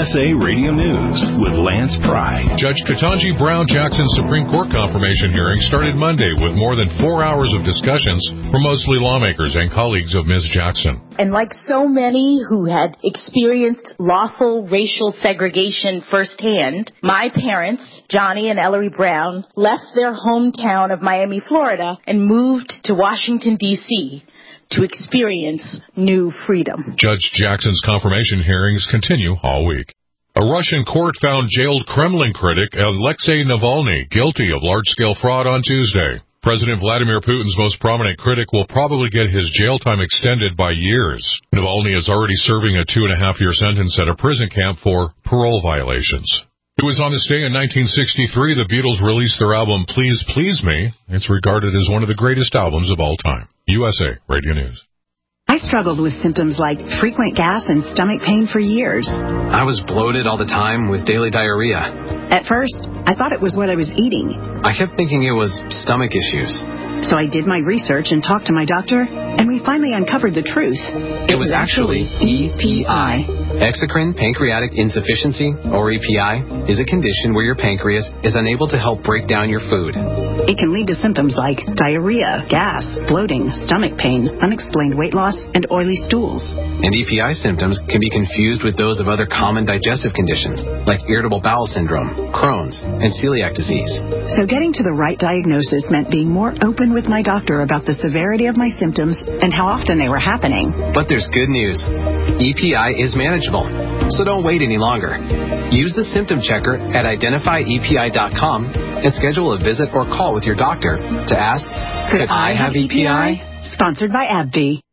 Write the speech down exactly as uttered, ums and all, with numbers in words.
S A Radio News with Lance Pry. Judge Ketanji Brown Jackson's Supreme Court confirmation hearing started Monday with more than four hours of discussions from mostly lawmakers and colleagues of Miz Jackson. And like so many who had experienced lawful racial segregation firsthand, my parents, Johnny and Ellery Brown, left their hometown of Miami, Florida, and moved to Washington, D C to experience new freedom. Judge Jackson's confirmation hearings continue all week. A Russian court found jailed Kremlin critic Alexei Navalny guilty of large-scale fraud on Tuesday. President Vladimir Putin's most prominent critic will probably get his jail time extended by years. Navalny is already serving a two-and-a-half-year sentence at a prison camp for parole violations. It was on this day in nineteen sixty-three the Beatles released their album Please Please Me. It's regarded as one of the greatest albums of all time. U S A Radio News. I struggled with symptoms like frequent gas and stomach pain for years. I was bloated all the time with daily diarrhea. At first, I thought it was what I was eating. I kept thinking it was stomach issues. So I did my research and talked to my doctor, and we finally uncovered the truth. It was actually E P I. Exocrine pancreatic insufficiency, or E P I, is a condition where your pancreas is unable to help break down your food. It can lead to symptoms like diarrhea, gas, bloating, stomach pain, unexplained weight loss, and oily stools. And E P I symptoms can be confused with those of other common digestive conditions, like irritable bowel syndrome, Crohn's, and celiac disease. So getting to the right diagnosis meant being more open with my doctor about the severity of my symptoms and how often they were happening. But there's good news. E P I is manageable, so don't wait any longer. Use the symptom checker at identify E P I dot com and schedule a visit or call with your doctor to ask, could I have E P I? Sponsored by AbbVie.